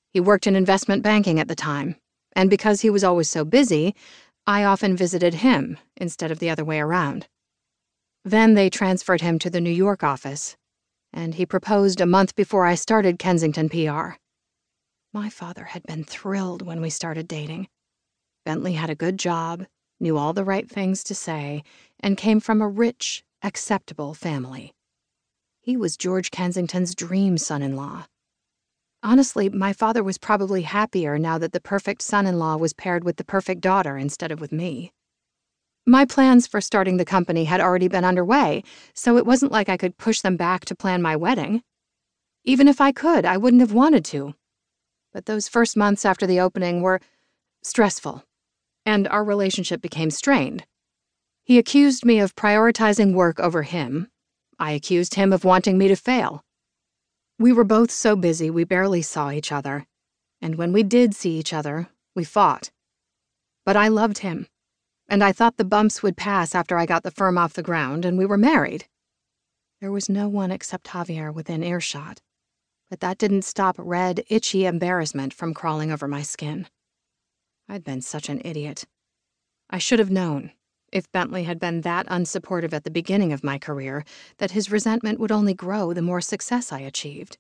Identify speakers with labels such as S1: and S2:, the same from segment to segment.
S1: He worked in investment banking at the time, and because he was always so busy, I often visited him instead of the other way around. Then they transferred him to the New York office, and he proposed a month before I started Kensington PR. My father had been thrilled when we started dating. Bentley had a good job, knew all the right things to say, and came from a rich, acceptable family. He was George Kensington's dream son-in-law. Honestly, my father was probably happier now that the perfect son-in-law was paired with the perfect daughter instead of with me. My plans for starting the company had already been underway, so it wasn't like I could push them back to plan my wedding. Even if I could, I wouldn't have wanted to. But those first months after the opening were stressful, and our relationship became strained. He accused me of prioritizing work over him. I accused him of wanting me to fail. We were both so busy we barely saw each other, and when we did see each other, we fought. But I loved him, and I thought the bumps would pass after I got the firm off the ground and we were married. There was no one except Javier within earshot, but that didn't stop red, itchy embarrassment from crawling over my skin. I'd been such an idiot. I should have known, if Bentley had been that unsupportive at the beginning of my career, that his resentment would only grow the more success I achieved.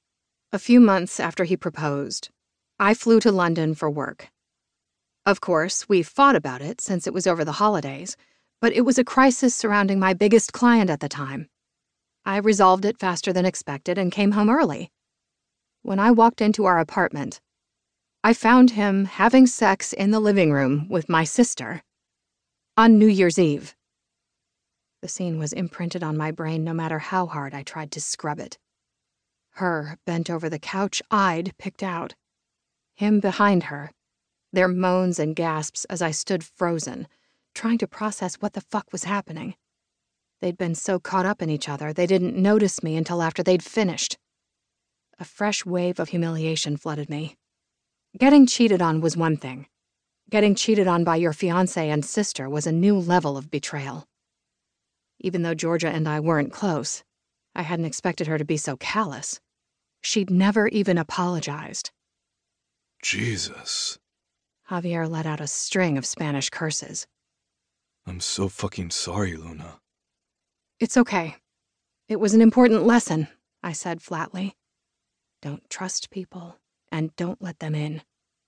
S1: A few months after he proposed, I flew to London for work. Of course, we fought about it since it was over the holidays, but it was a crisis surrounding my biggest client at the time. I resolved it faster than expected and came home early. When I walked into our apartment, I found him having sex in the living room with my sister on New Year's Eve. The scene was imprinted on my brain no matter how hard I tried to scrub it. Her, bent over the couch, I'd picked out. Him behind her, their moans and gasps as I stood frozen, trying to process what the fuck was happening. They'd been so caught up in each other, they didn't notice me until after they'd finished. A fresh wave of humiliation flooded me. Getting cheated on was one thing. Getting cheated on by your fiancé and sister was a new level of betrayal. Even though Georgia and I weren't close, I hadn't expected her to be so callous. She'd never even apologized.
S2: Jesus.
S1: Javier let out a string of Spanish curses.
S2: I'm so fucking sorry, Luna.
S1: It's okay. It was an important lesson, I said flatly. Don't trust people, and don't let them in.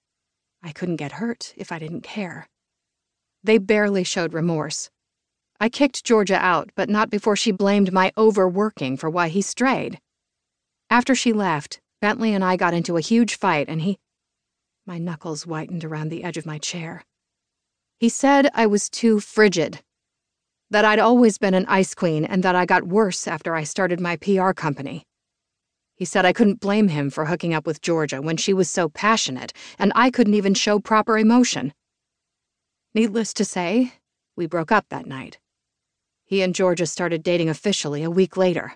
S1: I couldn't get hurt if I didn't care. They barely showed remorse. I kicked Georgia out, but not before she blamed my overworking for why he strayed. After she left, Bentley and I got into a huge fight, and my knuckles whitened around the edge of my chair. He said I was too frigid, that I'd always been an ice queen and that I got worse after I started my PR company. He said I couldn't blame him for hooking up with Georgia when she was so passionate, and I couldn't even show proper emotion. Needless to say, we broke up that night. He and Georgia started dating officially a week later.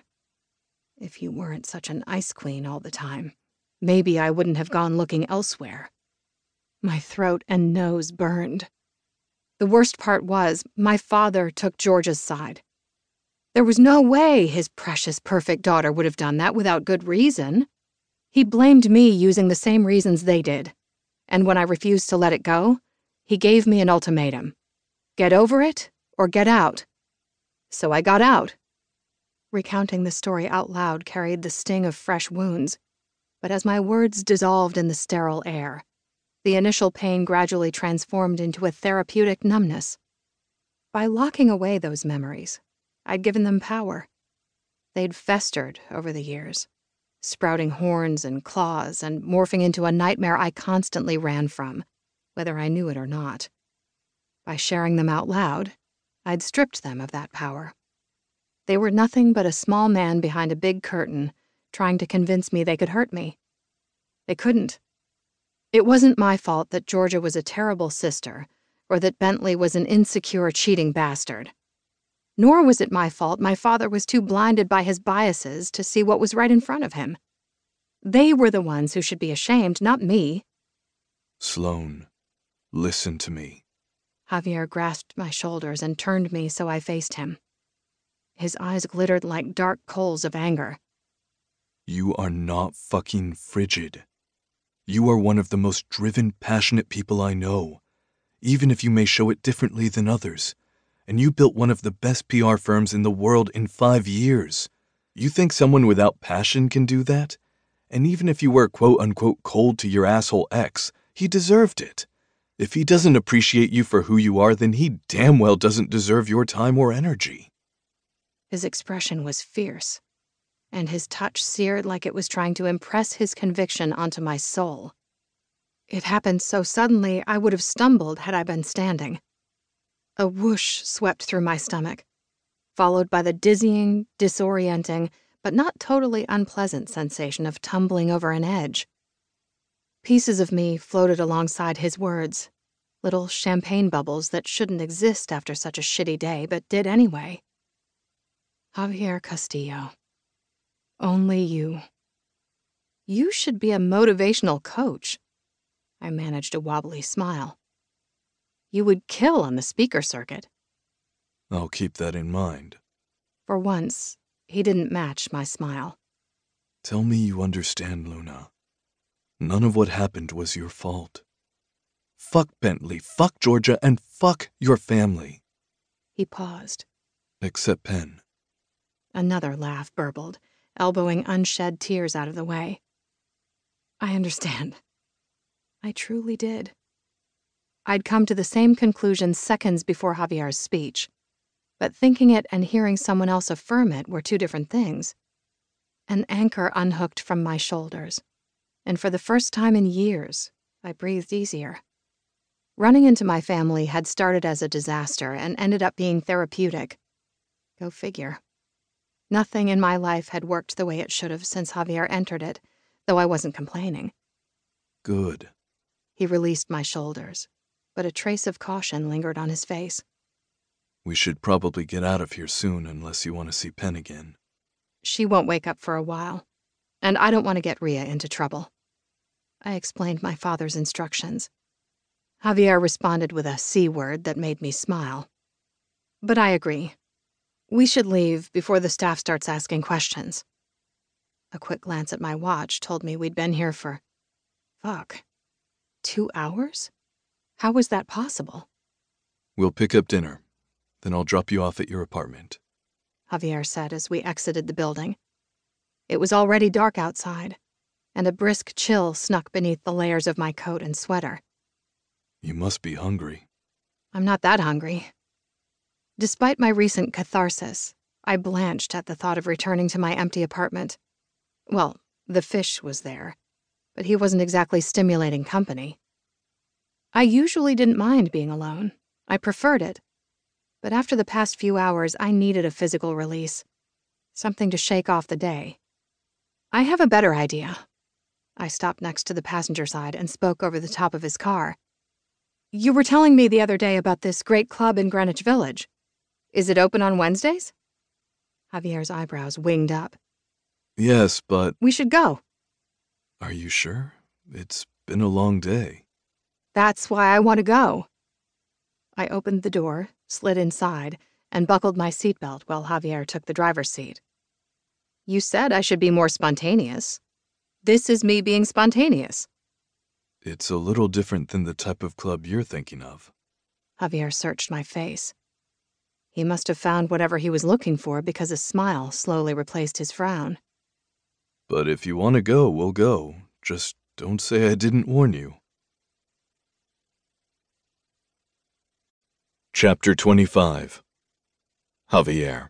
S1: If you weren't such an ice queen all the time, maybe I wouldn't have gone looking elsewhere. My throat and nose burned. The worst part was, my father took Georgia's side. There was no way his precious, perfect daughter would have done that without good reason. He blamed me using the same reasons they did. And when I refused to let it go, he gave me an ultimatum. Get over it, or get out. So I got out. Recounting the story out loud carried the sting of fresh wounds, but as my words dissolved in the sterile air, the initial pain gradually transformed into a therapeutic numbness. By locking away those memories, I'd given them power. They'd festered over the years, sprouting horns and claws and morphing into a nightmare I constantly ran from, whether I knew it or not. By sharing them out loud, I'd stripped them of that power. They were nothing but a small man behind a big curtain, trying to convince me they could hurt me. They couldn't. It wasn't my fault that Georgia was a terrible sister, or that Bentley was an insecure, cheating bastard. Nor was it my fault my father was too blinded by his biases to see what was right in front of him. They were the ones who should be ashamed, not me.
S2: Sloane, listen to me.
S1: Javier grasped my shoulders and turned me so I faced him. His eyes glittered like dark coals of anger.
S2: You are not fucking frigid. You are one of the most driven, passionate people I know, even if you may show it differently than others. And you built one of the best PR firms in the world in 5 years. You think someone without passion can do that? And even if you were quote-unquote cold to your asshole ex, he deserved it. If he doesn't appreciate you for who you are, then he damn well doesn't deserve your time or energy.
S1: His expression was fierce, and his touch seared like it was trying to impress his conviction onto my soul. It happened so suddenly I would have stumbled had I been standing. A whoosh swept through my stomach, followed by the dizzying, disorienting, but not totally unpleasant sensation of tumbling over an edge. Pieces of me floated alongside his words, little champagne bubbles that shouldn't exist after such a shitty day, but did anyway. Javier Castillo. Only you. You should be a motivational coach. I managed a wobbly smile. You would kill on the speaker circuit.
S2: I'll keep that in mind.
S1: For once, he didn't match my smile.
S2: Tell me you understand, Luna. None of what happened was your fault. Fuck Bentley, fuck Georgia, and fuck your family.
S1: He paused.
S2: Except Penn.
S1: Another laugh burbled, elbowing unshed tears out of the way. I understand. I truly did. I'd come to the same conclusion seconds before Javier's speech, but thinking it and hearing someone else affirm it were two different things. An anchor unhooked from my shoulders, and for the first time in years, I breathed easier. Running into my family had started as a disaster and ended up being therapeutic. Go figure. Nothing in my life had worked the way it should have since Javier entered it, though I wasn't complaining.
S2: Good.
S1: He released my shoulders, but a trace of caution lingered on his face.
S2: We should probably get out of here soon unless you want to see Penn again.
S1: She won't wake up for a while, and I don't want to get Rhea into trouble. I explained my father's instructions. Javier responded with a C word that made me smile. But I agree. We should leave before the staff starts asking questions. A quick glance at my watch told me we'd been here for... 2 hours? How was that possible?
S2: We'll pick up dinner. Then I'll drop you off at your apartment.
S1: Javier said as we exited the building. It was already dark outside, and a brisk chill snuck beneath the layers of my coat and sweater.
S2: You must be hungry.
S1: I'm not that hungry. Despite my recent catharsis, I blanched at the thought of returning to my empty apartment. Well, the fish was there, but he wasn't exactly stimulating company. I usually didn't mind being alone. I preferred it. But after the past few hours, I needed a physical release. Something to shake off the day. I have a better idea. I stopped next to the passenger side and spoke over the top of his car. You were telling me the other day about this great club in Greenwich Village. Is it open on Wednesdays? Javier's eyebrows winged up.
S2: Yes, but...
S1: We should go.
S2: Are you sure? It's been a long day.
S1: That's why I want to go. I opened the door, slid inside, and buckled my seatbelt while Javier took the driver's seat. You said I should be more spontaneous. This is me being spontaneous.
S2: It's a little different than the type of club you're thinking of.
S1: Javier searched my face. He must have found whatever he was looking for because a smile slowly replaced his frown.
S2: But if you want to go, we'll go. Just don't say I didn't warn you. Chapter 25. Javier.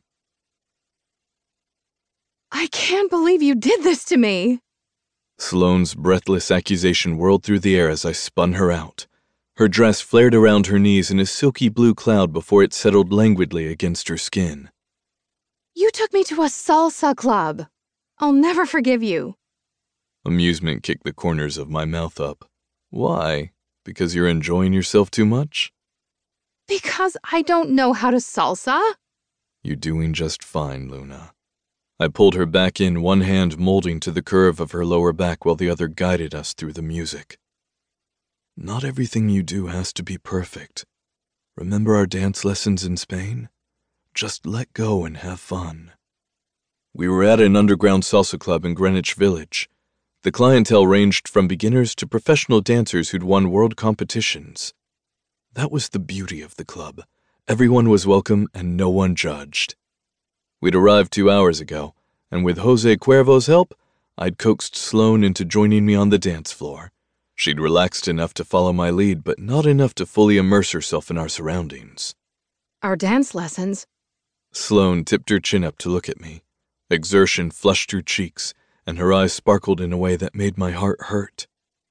S1: I can't believe you did this to me!
S2: Sloane's breathless accusation whirled through the air as I spun her out. Her dress flared around her knees in a silky blue cloud before it settled languidly against her skin.
S1: You took me to a salsa club. I'll never forgive you.
S2: Amusement kicked the corners of my mouth up. Why? Because you're enjoying yourself too much?
S1: Because I don't know how to salsa?
S2: You're doing just fine, Luna. I pulled her back in, one hand molding to the curve of her lower back while the other guided us through the music. Not everything you do has to be perfect. Remember our dance lessons in Spain? Just let go and have fun. We were at an underground salsa club in Greenwich Village. The clientele ranged from beginners to professional dancers who'd won world competitions. That was the beauty of the club. Everyone was welcome and no one judged. We'd arrived 2 hours ago, and with Jose Cuervo's help, I'd coaxed Sloane into joining me on the dance floor. She'd relaxed enough to follow my lead, but not enough to fully immerse herself in our surroundings.
S1: Our dance lessons?
S2: Sloane tipped her chin up to look at me. Exertion flushed her cheeks, and her eyes sparkled in a way that made my heart hurt.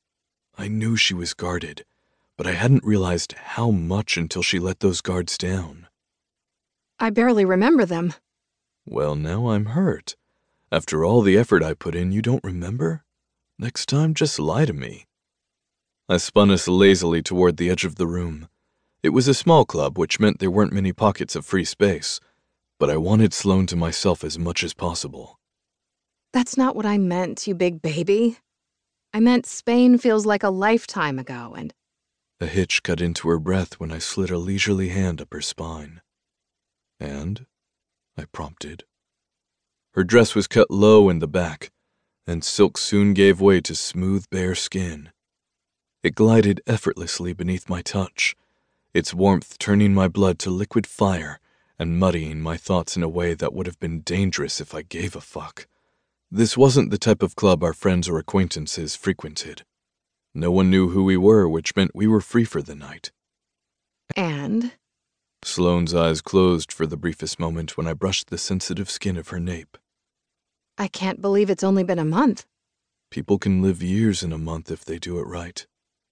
S2: I knew she was guarded, but I hadn't realized how much until she let those guards down.
S1: I barely remember them.
S2: Well, now I'm hurt. After all the effort I put in, you don't remember? Next time, just lie to me. I spun us lazily toward the edge of the room. It was a small club, which meant there weren't many pockets of free space, but I wanted Sloane to myself as much as possible.
S1: That's not what I meant, you big baby. I meant Spain feels like a lifetime ago, and...
S2: A hitch cut into her breath when I slid a leisurely hand up her spine. And? I prompted. Her dress was cut low in the back, and silk soon gave way to smooth, bare skin. It glided effortlessly beneath my touch, its warmth turning my blood to liquid fire and muddying my thoughts in a way that would have been dangerous if I gave a fuck. This wasn't the type of club our friends or acquaintances frequented. No one knew who we were, which meant we were free for the night.
S1: And?
S2: Sloane's eyes closed for the briefest moment when I brushed the sensitive skin of her nape.
S1: I can't believe it's only been a month.
S2: People can live years in a month if they do it right.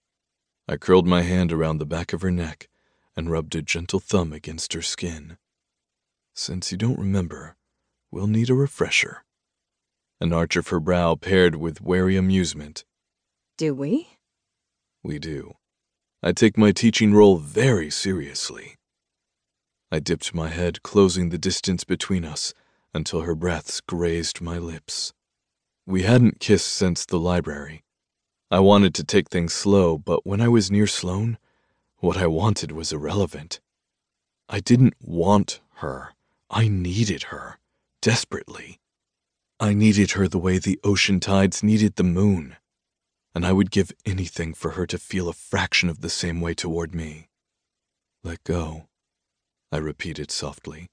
S2: I curled my hand around the back of her neck and rubbed a gentle thumb against her skin. Since you don't remember, we'll need a refresher. An arch of her brow paired with wary amusement.
S1: Do we?
S2: We do. I take my teaching role very seriously. I dipped my head, closing the distance between us until her breaths grazed my lips. We hadn't kissed since the library. I wanted to take things slow, but when I was near Sloane, what I wanted was irrelevant. I didn't want her. I needed her. Desperately. I needed her the way the ocean tides needed the moon, and I would give anything for her to feel a fraction of the same way toward me. Let go, I repeated softly.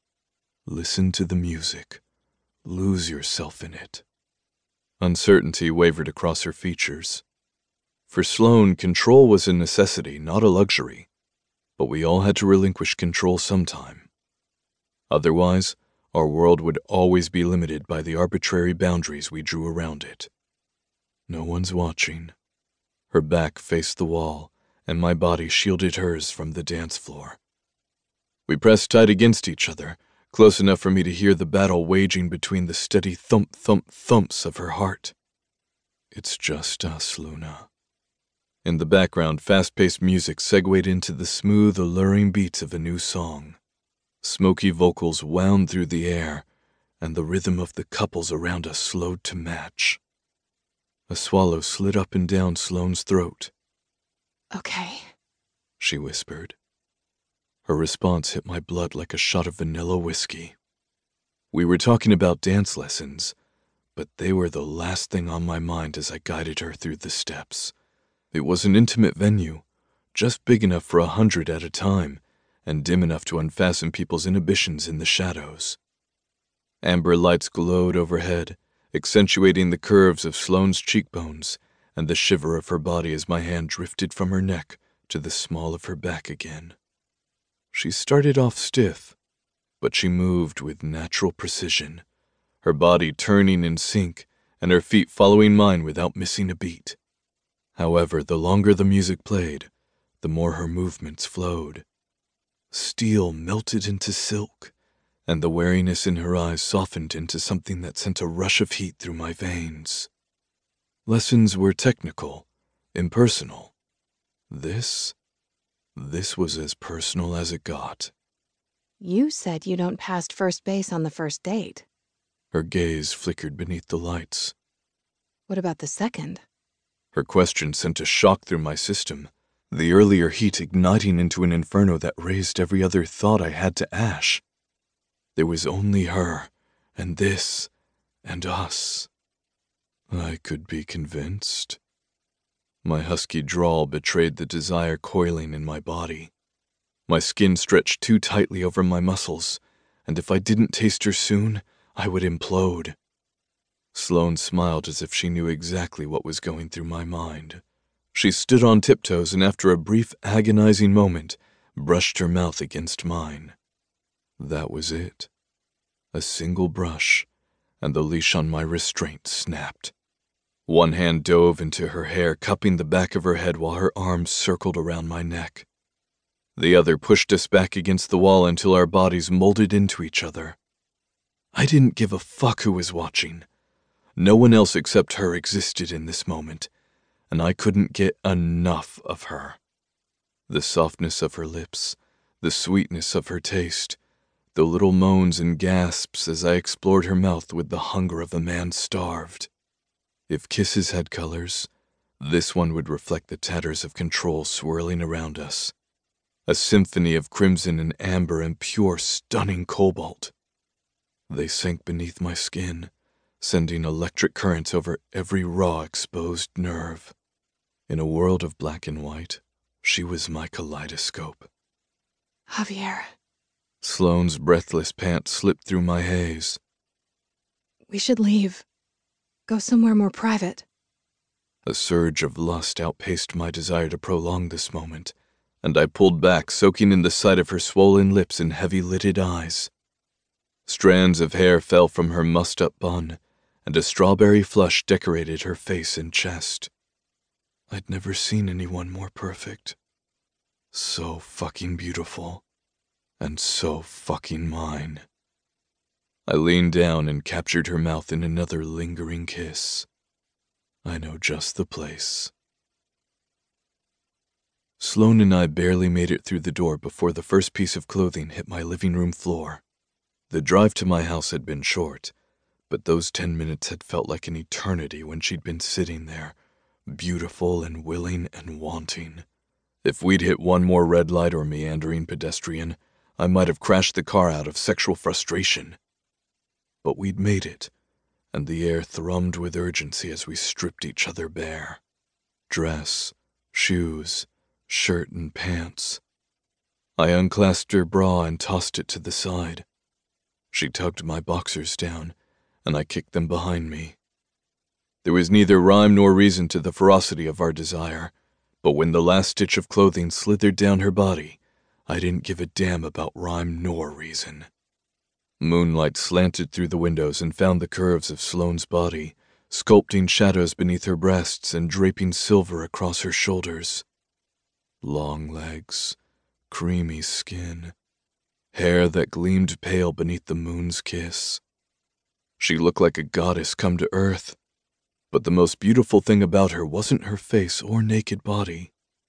S2: Listen to the music. Lose yourself in it. Uncertainty wavered across her features. For Sloane, control was a necessity, not a luxury, but we all had to relinquish control sometime. Otherwise, our world would always be limited by the arbitrary boundaries we drew around it. No one's watching. Her back faced the wall, and my body shielded hers from the dance floor. We pressed tight against each other, close enough for me to hear the battle waging between the steady thump-thump-thumps of her heart. It's just us, Luna. In the background, fast-paced music segued into the smooth, alluring beats of a new song. Smoky vocals wound through the air, and the rhythm of the couples around us slowed to match. A swallow slid up and down Sloane's throat.
S1: Okay,
S2: She whispered. Her response hit my blood like a shot of vanilla whiskey. We were talking about dance lessons, but they were the last thing on my mind as I guided her through the steps. It was an intimate venue, just big enough for 100 at a time, and dim enough to unfasten people's inhibitions in the shadows. Amber lights glowed overhead, accentuating the curves of Sloane's cheekbones and the shiver of her body as my hand drifted from her neck to the small of her back again. She started off stiff, but she moved with natural precision, her body turning in sync and her feet following mine without missing a beat. However, the longer the music played, the more her movements flowed. Steel melted into silk, and the wariness in her eyes softened into something that sent a rush of heat through my veins. Lessons were technical, impersonal. This was as personal as it got.
S1: you said you don't pass first base on the first date.
S2: Her gaze flickered beneath the lights.
S1: What about the second?
S2: Her question sent a shock through my system, the earlier heat igniting into an inferno that raised every other thought I had to ash. There was only her, and this, and us. I could be convinced. My husky drawl betrayed the desire coiling in my body. My skin stretched too tightly over my muscles, and if I didn't taste her soon, I would implode. Sloane smiled as if she knew exactly what was going through my mind. She stood on tiptoes and after a brief, agonizing moment, brushed her mouth against mine. That was it. A single brush, and the leash on my restraint snapped. One hand dove into her hair, cupping the back of her head while her arms circled around my neck. The other pushed us back against the wall until our bodies molded into each other. I didn't give a fuck who was watching. No one else except her existed in this moment, and I couldn't get enough of her. The softness of her lips, the sweetness of her taste, the little moans and gasps as I explored her mouth with the hunger of a man starved. If kisses had colors, this one would reflect the tatters of control swirling around us. A symphony of crimson and amber and pure, stunning cobalt. They sank beneath my skin, sending electric currents over every raw, exposed nerve. In a world of black and white, she was my kaleidoscope.
S1: Javier,
S2: Sloane's breathless pant slipped through my haze.
S1: we should leave. Go somewhere more private.
S2: A surge of lust outpaced my desire to prolong this moment, and I pulled back, soaking in the sight of her swollen lips and heavy-lidded eyes. Strands of hair fell from her mussed-up bun, and a strawberry flush decorated her face and chest. I'd never seen anyone more perfect. So fucking beautiful, and so fucking mine. I leaned down and captured her mouth in another lingering kiss. I know just the place. Sloane and I barely made it through the door before the first piece of clothing hit my living room floor. The drive to my house had been short, but those 10 minutes had felt like an eternity when she'd been sitting there, beautiful and willing and wanting. If we'd hit one more red light or meandering pedestrian, I might have crashed the car out of sexual frustration. But we'd made it, and the air thrummed with urgency as we stripped each other bare. Dress, shoes, shirt and pants. I unclasped her bra and tossed it to the side. She tugged my boxers down, and I kicked them behind me. There was neither rhyme nor reason to the ferocity of our desire, but when the last stitch of clothing slithered down her body, I didn't give a damn about rhyme nor reason. Moonlight slanted through the windows and found the curves of Sloane's body, sculpting shadows beneath her breasts and draping silver across her shoulders. Long legs, creamy skin, hair that gleamed pale beneath the moon's kiss. She looked like a goddess come to earth, but the most beautiful thing about her wasn't her face or naked body.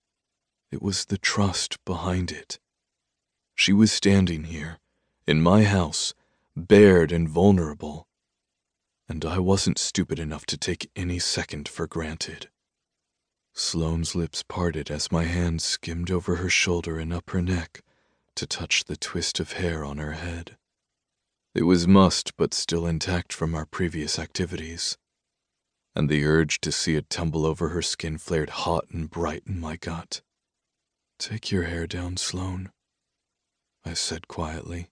S2: It was the trust behind it. She was standing here, in my house, bared and vulnerable, and I wasn't stupid enough to take any second for granted. Sloane's lips parted as my hand skimmed over her shoulder and up her neck to touch the twist of hair on her head. It was mussed but still intact from our previous activities, and the urge to see it tumble over her skin flared hot and bright in my gut. "Take your hair down, Sloane," I said quietly.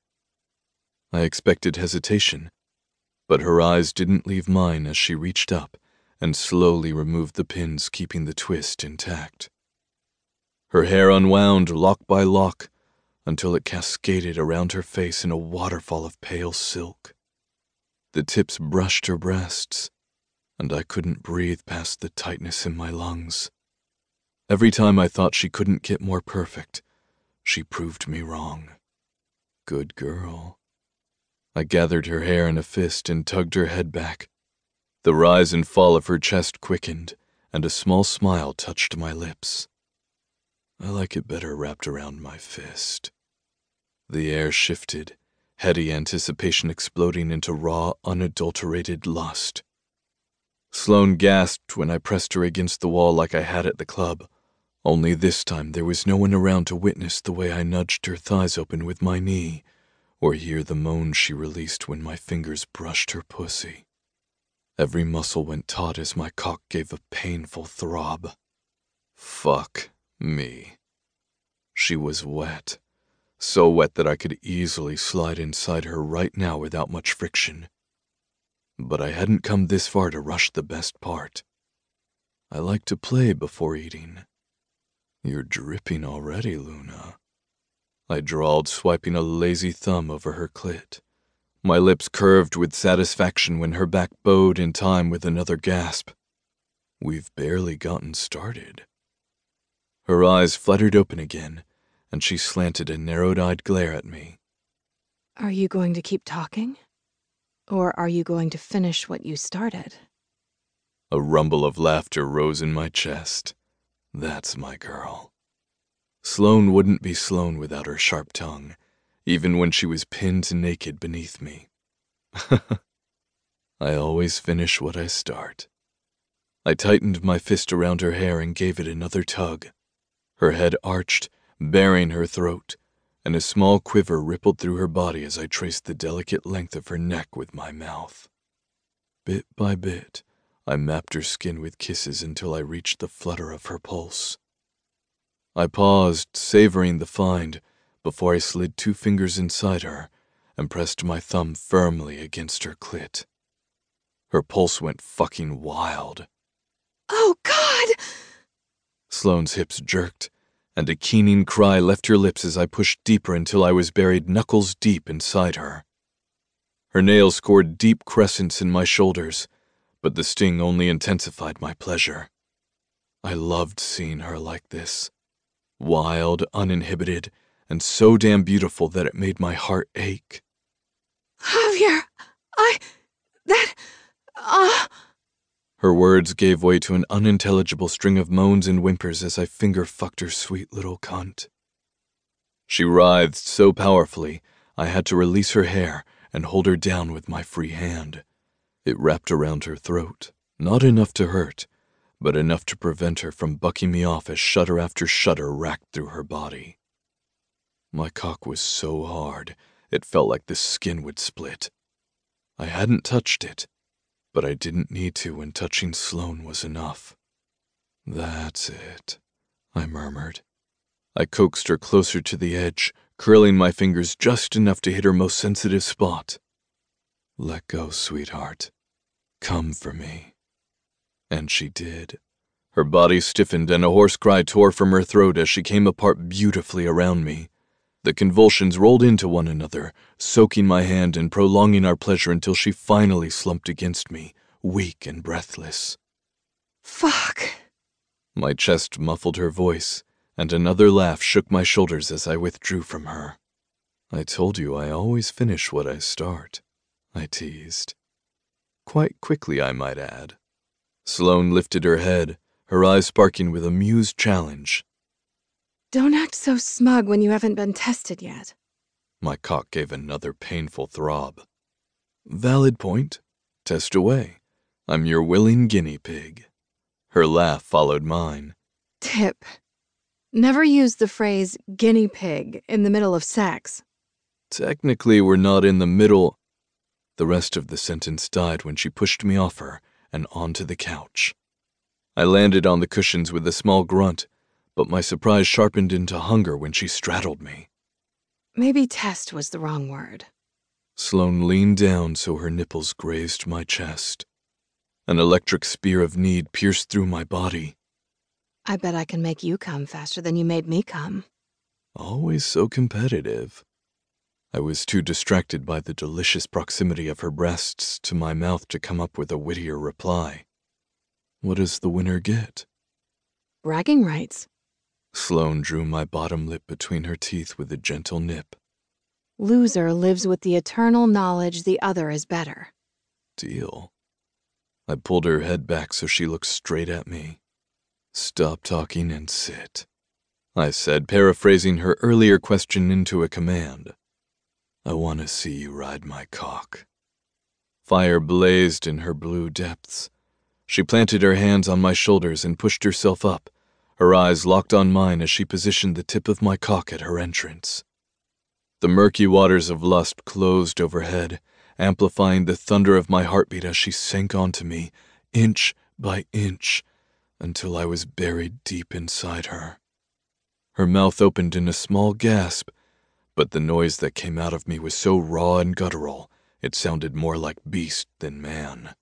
S2: I expected hesitation, but her eyes didn't leave mine as she reached up and slowly removed the pins keeping the twist intact. Her hair unwound lock by lock until it cascaded around her face in a waterfall of pale silk. The tips brushed her breasts, and I couldn't breathe past the tightness in my lungs. Every time I thought she couldn't get more perfect, she proved me wrong. Good girl. I gathered her hair in a fist and tugged her head back. The rise and fall of her chest quickened, and a small smile touched my lips. I like it better wrapped around my fist. The air shifted, heady anticipation exploding into raw, unadulterated lust. Sloane gasped when I pressed her against the wall like I had at the club, only this time there was no one around to witness the way I nudged her thighs open with my knee, or hear the moan she released when my fingers brushed her pussy. Every muscle went taut as my cock gave a painful throb. Fuck me. She was wet. So wet that I could easily slide inside her right now without much friction. But I hadn't come this far to rush the best part. I like to play before eating. You're dripping already, Luna. I drawled, swiping a lazy thumb over her clit. My lips curved with satisfaction when her back bowed in time with another gasp. We've barely gotten started. Her eyes fluttered open again, and she slanted a narrowed-eyed glare at me.
S1: Are you going to keep talking? Or are you going to finish what you started?
S2: A rumble of laughter rose in my chest. That's my girl. Sloane wouldn't be Sloane without her sharp tongue, even when she was pinned naked beneath me. I always finish what I start. I tightened my fist around her hair and gave it another tug. Her head arched, baring her throat, and a small quiver rippled through her body as I traced the delicate length of her neck with my mouth. Bit by bit, I mapped her skin with kisses until I reached the flutter of her pulse. I paused, savoring the find, before I slid 2 fingers inside her and pressed my thumb firmly against her clit. Her pulse went fucking wild.
S1: Oh, God!
S2: Sloane's hips jerked, and a keening cry left her lips as I pushed deeper until I was buried knuckles deep inside her. Her nails scored deep crescents in my shoulders, but the sting only intensified my pleasure. I loved seeing her like this. Wild, uninhibited, and so damn beautiful that it made my heart ache.
S1: Javier,
S2: Her words gave way to an unintelligible string of moans and whimpers as I finger-fucked her sweet little cunt. She writhed so powerfully, I had to release her hair and hold her down with my free hand. It wrapped around her throat, not enough to hurt, but enough to prevent her from bucking me off as shudder after shudder racked through her body. My cock was so hard, it felt like the skin would split. I hadn't touched it, but I didn't need to when touching Sloane was enough. That's it, I murmured. I coaxed her closer to the edge, curling my fingers just enough to hit her most sensitive spot. Let go, sweetheart. Come for me. And she did. Her body stiffened and a hoarse cry tore from her throat as she came apart beautifully around me. The convulsions rolled into one another, soaking my hand and prolonging our pleasure until she finally slumped against me, weak and breathless.
S1: Fuck.
S2: My chest muffled her voice, and another laugh shook my shoulders as I withdrew from her. I told you I always finish what I start, I teased. Quite quickly, I might add. Sloane lifted her head, her eyes sparking with amused challenge.
S1: Don't act so smug when you haven't been tested yet.
S2: My cock gave another painful throb. Valid point. Test away. I'm your willing guinea pig. Her laugh followed mine.
S1: Tip. Never use the phrase guinea pig in the middle of sex.
S2: Technically, we're not in the middle. The rest of the sentence died when she pushed me off her and onto the couch. I landed on the cushions with a small grunt, but my surprise sharpened into hunger when she straddled me.
S1: Maybe test was the wrong word.
S2: Sloane leaned down so her nipples grazed my chest. An electric spear of need pierced through my body.
S1: I bet I can make you come faster than you made me come.
S2: Always so competitive. I was too distracted by the delicious proximity of her breasts to my mouth to come up with a wittier reply. What does the winner get?
S1: Bragging rights.
S2: Sloane drew my bottom lip between her teeth with a gentle nip.
S1: Loser lives with the eternal knowledge the other is better.
S2: Deal. I pulled her head back so she looked straight at me. Stop talking and sit, I said, paraphrasing her earlier question into a command. I want to see you ride my cock. Fire blazed in her blue depths. She planted her hands on my shoulders and pushed herself up, her eyes locked on mine as she positioned the tip of my cock at her entrance. The murky waters of lust closed overhead, amplifying the thunder of my heartbeat as she sank onto me, inch by inch, until I was buried deep inside her. Her mouth opened in a small gasp, but the noise that came out of me was so raw and guttural, it sounded more like beast than man.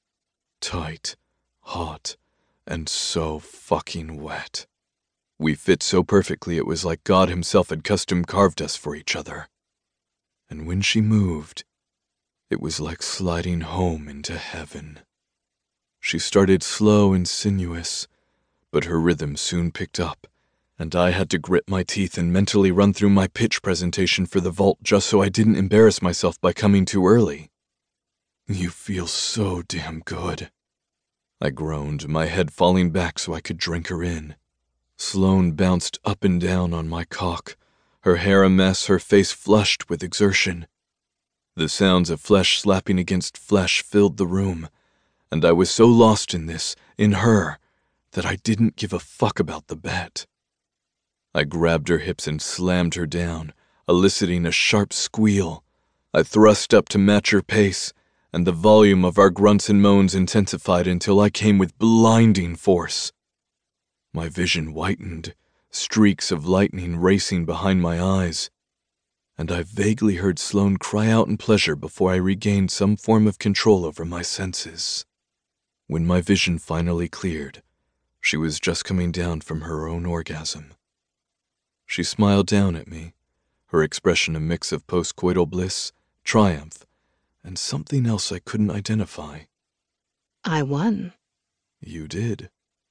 S2: Tight, hot, and so fucking wet. We fit so perfectly it was like God himself had custom carved us for each other. And when she moved, it was like sliding home into heaven. She started slow and sinuous, but her rhythm soon picked up, and I had to grit my teeth and mentally run through my pitch presentation for the vault just so I didn't embarrass myself by coming too early. "You feel so damn good," I groaned, my head falling back so I could drink her in. Sloane bounced up and down on my cock, her hair a mess, her face flushed with exertion. The sounds of flesh slapping against flesh filled the room, and I was so lost in this, in her, that I didn't give a fuck about the bet. I grabbed her hips and slammed her down, eliciting a sharp squeal. I thrust up to match her pace, and the volume of our grunts and moans intensified until I came with blinding force. My vision whitened, streaks of lightning racing behind my eyes, and I vaguely heard Sloane cry out in pleasure before I regained some form of control over my senses. When my vision finally cleared, she was just coming down from her own orgasm. She smiled down at me, her expression a mix of postcoital bliss, triumph, and something else I couldn't identify.
S1: "I won."
S2: "You did."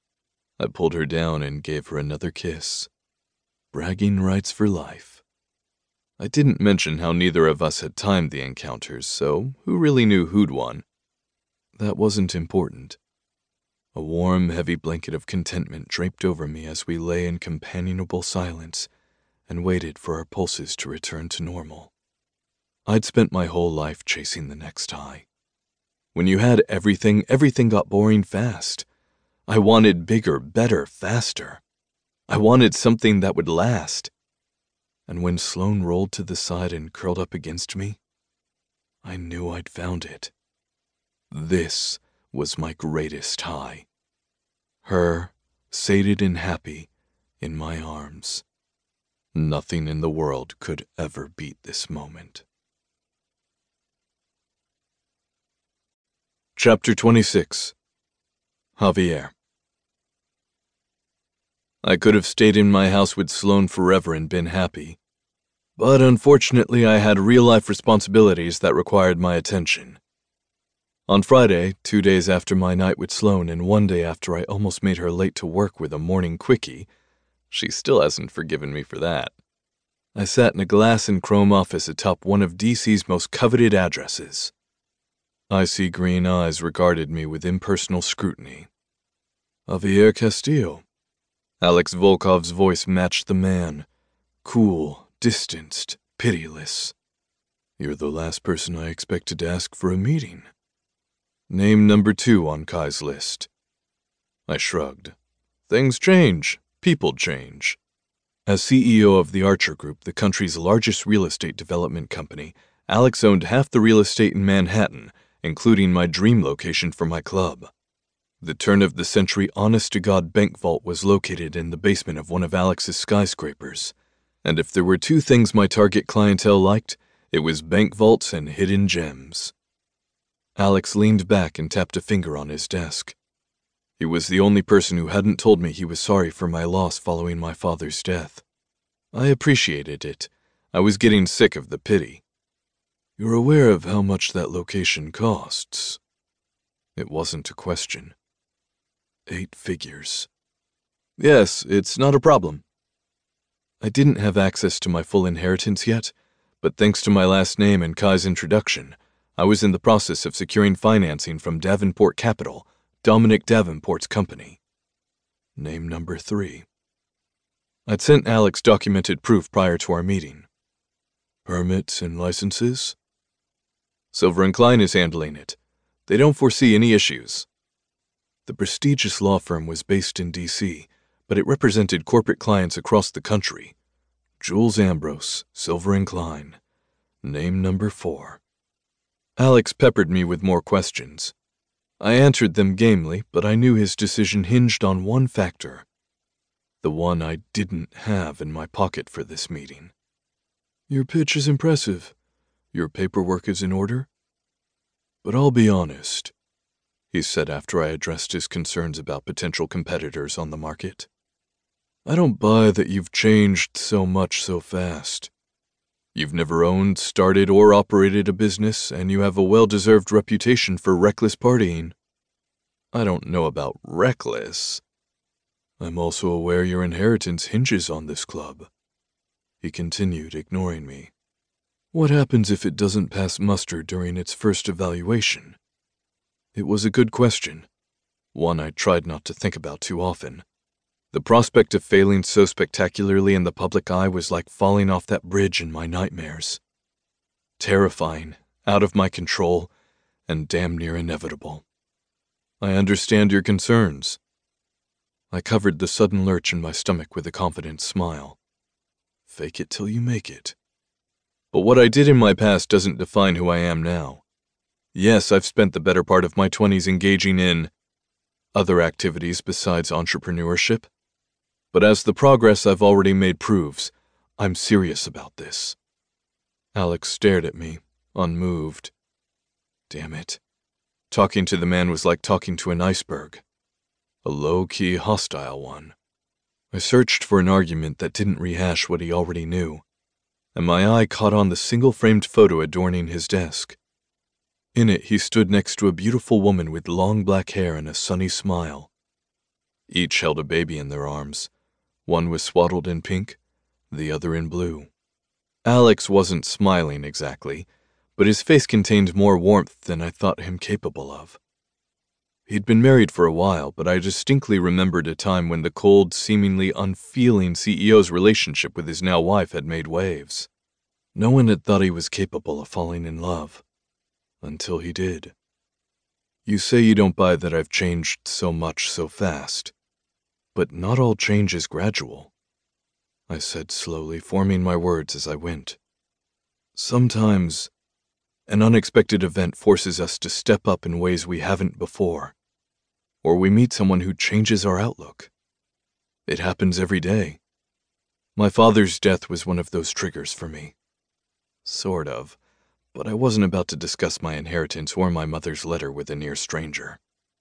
S2: I pulled her down and gave her another kiss. Bragging rights for life. I didn't mention how neither of us had timed the encounters, so who really knew who'd won? That wasn't important. A warm, heavy blanket of contentment draped over me as we lay in companionable silence and waited for our pulses to return to normal. I'd spent my whole life chasing the next high. When you had everything, everything got boring fast. I wanted bigger, better, faster. I wanted something that would last. And when Sloane rolled to the side and curled up against me, I knew I'd found it. This was my greatest high. Her, sated and happy, in my arms. Nothing in the world could ever beat this moment. Chapter 26. Javier. I could have stayed in my house with Sloane forever and been happy. But unfortunately, I had real-life responsibilities that required my attention. On Friday, 2 days after my night with Sloane and 1 day after I almost made her late to work with a morning quickie, she still hasn't forgiven me for that, I sat in a glass and chrome office atop one of DC's most coveted addresses. Icy green eyes regarded me with impersonal scrutiny. "Javier Castillo." Alex Volkov's voice matched the man, cool, distanced, pitiless. "You're the last person I expected to ask for a meeting. Name number 2 on Kai's list." I shrugged. Things change. People change. As CEO of the Archer Group, the country's largest real estate development company, Alex owned half the real estate in Manhattan, including my dream location for my club. The turn-of-the-century honest-to-God bank vault was located in the basement of one of Alex's skyscrapers, and if there were 2 things my target clientele liked, it was bank vaults and hidden gems. Alex leaned back and tapped a finger on his desk. He was the only person who hadn't told me he was sorry for my loss following my father's death. I appreciated it. I was getting sick of the pity. "You're aware of how much that location costs?" It wasn't a question. 8 figures. "Yes, it's not a problem." I didn't have access to my full inheritance yet, but thanks to my last name and Kai's introduction, I was in the process of securing financing from Davenport Capital, Dominic Davenport's company. Name number 3. I'd sent Alex documented proof prior to our meeting. "Permits and licenses?" "Silver & Klein is handling it. They don't foresee any issues." The prestigious law firm was based in D.C., but it represented corporate clients across the country. Jules Ambrose, Silver & Klein. Name number 4. Alex peppered me with more questions. I answered them gamely, but I knew his decision hinged on one factor. The one I didn't have in my pocket for this meeting. Your pitch is impressive. Your paperwork is in order. But I'll be honest, he said after I addressed his concerns about potential competitors on the market. I don't buy that you've changed so much so fast. You've never owned, started, or operated a business, and you have a well-deserved reputation for reckless partying. I don't know about reckless. I'm also aware your inheritance hinges on this club. He continued, ignoring me. What happens if it doesn't pass muster during its first evaluation? It was a good question, one I tried not to think about too often. The prospect of failing so spectacularly in the public eye was like falling off that bridge in my nightmares. Terrifying, out of my control, and damn near inevitable. I understand your concerns. I covered the sudden lurch in my stomach with a confident smile. Fake it till you make it. But what I did in my past doesn't define who I am now. Yes, I've spent the better part of my 20s engaging in other activities besides entrepreneurship. But as the progress I've already made proves, I'm serious about this. Alex stared at me, unmoved. Damn it. Talking to the man was like talking to an iceberg. A low-key, hostile one. I searched for an argument that didn't rehash what he already knew, and my eye caught on the single-framed photo adorning his desk. In it, he stood next to a beautiful woman with long black hair and a sunny smile. Each held a baby in their arms. One was swaddled in pink, the other in blue. Alex wasn't smiling exactly, but his face contained more warmth than I thought him capable of. He'd been married for a while, but I distinctly remembered a time when the cold, seemingly unfeeling CEO's relationship with his now wife had made waves. No one had thought he was capable of falling in love. Until he did. You say you don't buy that I've changed so much so fast. But not all change is gradual, I said slowly, forming my words as I went. Sometimes, an unexpected event forces us to step up in ways we haven't before, or we meet someone who changes our outlook. It happens every day. My father's death was one of those triggers for me. Sort of, but I wasn't about to discuss my inheritance or my mother's letter with a near stranger.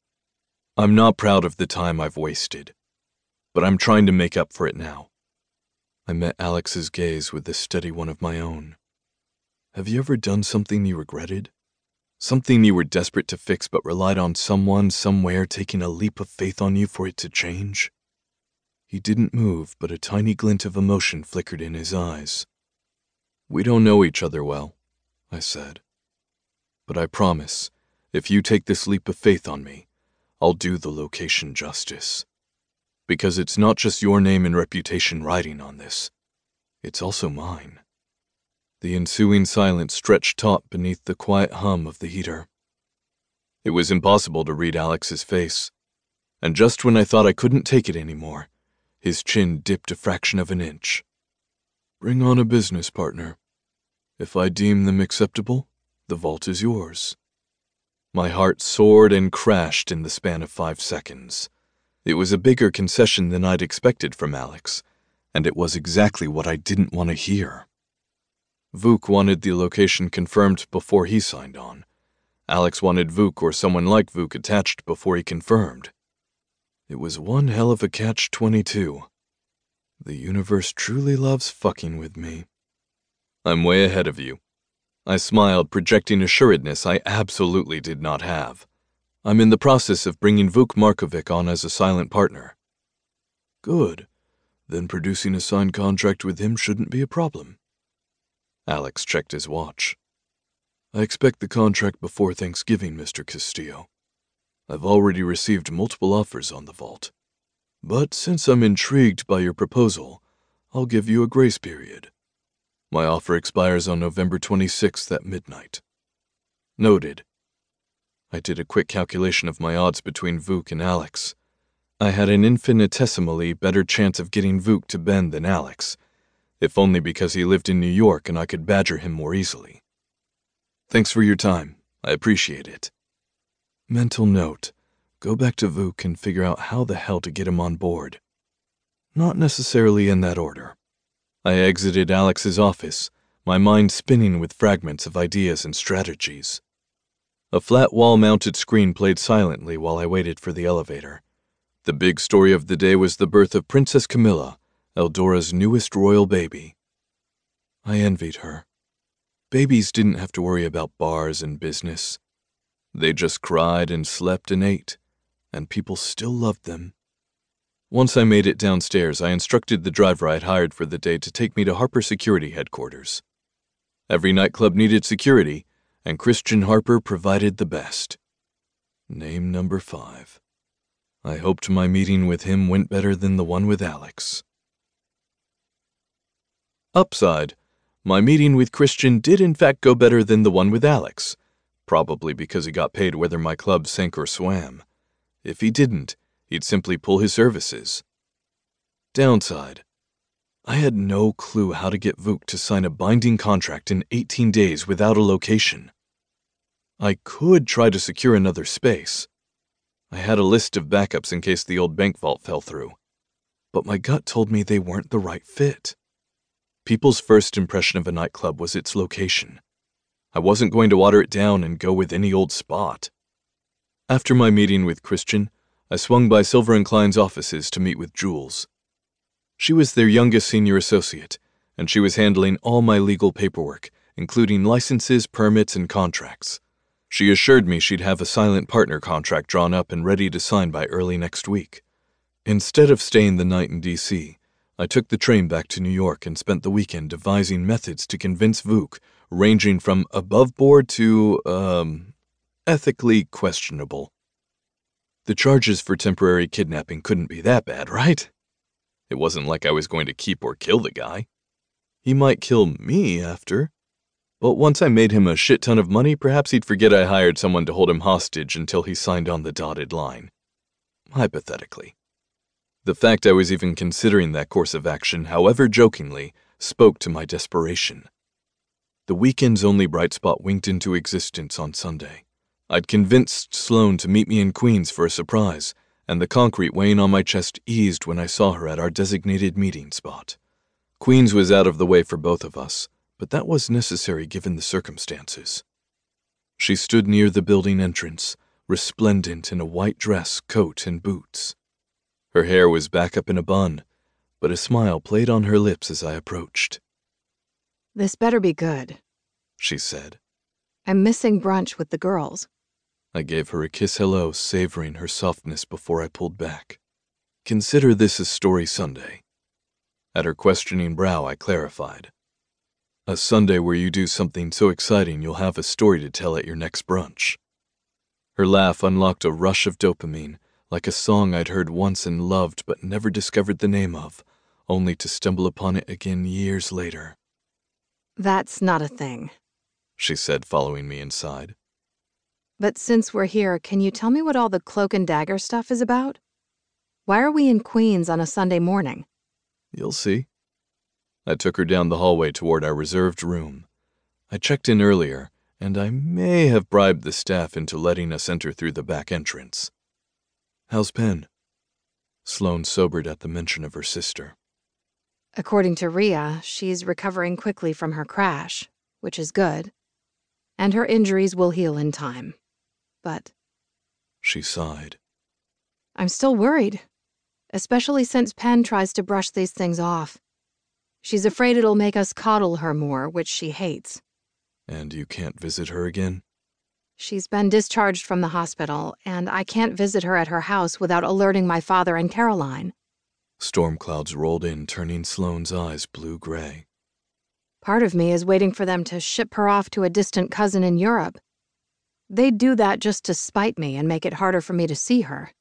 S2: I'm not proud of the time I've wasted, but I'm trying to make up for it now. I met Alex's gaze with a steady one of my own. Have you ever done something you regretted? Something you were desperate to fix but relied on someone, somewhere, taking a leap of faith on you for it to change? He didn't move, but a tiny glint of emotion flickered in his eyes. We don't know each other well, I said. But I promise, if you take this leap of faith on me, I'll do the location justice. Because it's not just your name and reputation riding on this. It's also mine. The ensuing silence stretched taut beneath the quiet hum of the heater. It was impossible to read Alex's face, and just when I thought I couldn't take it anymore, his chin dipped a fraction of an inch. Bring on a business partner. If I deem them acceptable, the vault is yours. My heart soared and crashed in the span of 5 seconds. It was a bigger concession than I'd expected from Alex, and it was exactly what I didn't want to hear. Vuk wanted the location confirmed before he signed on. Alex wanted Vuk or someone like Vuk attached before he confirmed. It was one hell of a catch-22. The universe truly loves fucking with me. I'm way ahead of you. I smiled, projecting assuredness I absolutely did not have. I'm in the process of bringing Vuk Markovic on as a silent partner. Good. Then producing a signed contract with him shouldn't be a problem. Alex checked his watch. I expect the contract before Thanksgiving, Mr. Castillo. I've already received multiple offers on the vault. But since I'm intrigued by your proposal, I'll give you a grace period. My offer expires on November 26th at midnight. Noted. I did a quick calculation of my odds between Vuk and Alex. I had an infinitesimally better chance of getting Vuk to bend than Alex, if only because he lived in New York and I could badger him more easily. Thanks for your time, I appreciate it. Mental note. Go back to Vuk and figure out how the hell to get him on board. Not necessarily in that order. I exited Alex's office, my mind spinning with fragments of ideas and strategies. A flat wall-mounted screen played silently while I waited for the elevator. The big story of the day was the birth of Princess Camilla, Eldora's newest royal baby. I envied her. Babies didn't have to worry about bars and business. They just cried and slept and ate, and people still loved them. Once I made it downstairs, I instructed the driver I'd hired for the day to take me to Harper Security headquarters. Every nightclub needed security, and Christian Harper provided the best. Name number 5. I hoped my meeting with him went better than the one with Alex. Upside, my meeting with Christian did in fact go better than the one with Alex, probably because he got paid whether my club sank or swam. If he didn't, he'd simply pull his services. Downside, I had no clue how to get Vuk to sign a binding contract in 18 days without a location. I could try to secure another space. I had a list of backups in case the old bank vault fell through, but my gut told me they weren't the right fit. People's first impression of a nightclub was its location. I wasn't going to water it down and go with any old spot. After my meeting with Christian, I swung by Silver & Klein's offices to meet with Jules. She was their youngest senior associate, and she was handling all my legal paperwork, including licenses, permits, and contracts. She assured me she'd have a silent partner contract drawn up and ready to sign by early next week. Instead of staying the night in D.C., I took the train back to New York and spent the weekend devising methods to convince Vuk, ranging from above board to, ethically questionable. The charges for temporary kidnapping couldn't be that bad, right? It wasn't like I was going to keep or kill the guy. He might kill me after, but once I made him a shit ton of money, perhaps he'd forget I hired someone to hold him hostage until he signed on the dotted line. Hypothetically. The fact I was even considering that course of action, however jokingly, spoke to my desperation. The weekend's only bright spot winked into existence on Sunday. I'd convinced Sloane to meet me in Queens for a surprise, and the concrete weighing on my chest eased when I saw her at our designated meeting spot. Queens was out of the way for both of us, but that was necessary given the circumstances. She stood near the building entrance, resplendent in a white dress, coat, and boots. Her hair was back up in a bun, but a smile played on her lips as I approached.
S1: "This better be good,"
S2: she said.
S1: "I'm missing brunch with the girls."
S2: I gave her a kiss hello, savoring her softness before I pulled back. Consider this a story Sunday. At her questioning brow, I clarified. A Sunday where you do something so exciting you'll have a story to tell at your next brunch. Her laugh unlocked a rush of dopamine, like a song I'd heard once and loved but never discovered the name of, only to stumble upon it again years later.
S1: "That's not a thing,"
S2: she said, following me inside.
S1: "But since we're here, can you tell me what all the cloak and dagger stuff is about? Why are we in Queens on a Sunday morning?"
S2: You'll see. I took her down the hallway toward our reserved room. I checked in earlier, and I may have bribed the staff into letting us enter through the back entrance. How's Pen? Sloane sobered at the mention of her sister.
S1: According to Rhea, she's recovering quickly from her crash, which is good. And her injuries will heal in time. But
S2: She sighed.
S1: I'm still worried, especially since Pen tries to brush these things off. She's afraid it'll make us coddle her more, which she hates.
S2: And you can't visit her again?
S1: She's been discharged from the hospital, and I can't visit her at her house without alerting my father and Caroline.
S2: Storm clouds rolled in, turning Sloane's eyes blue-gray.
S1: Part of me is waiting for them to ship her off to a distant cousin in Europe. They'd do that just to spite me and make it harder for me to see her.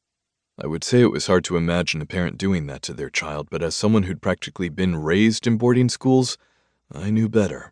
S2: I would say it was hard to imagine a parent doing that to their child, but as someone who'd practically been raised in boarding schools, I knew better.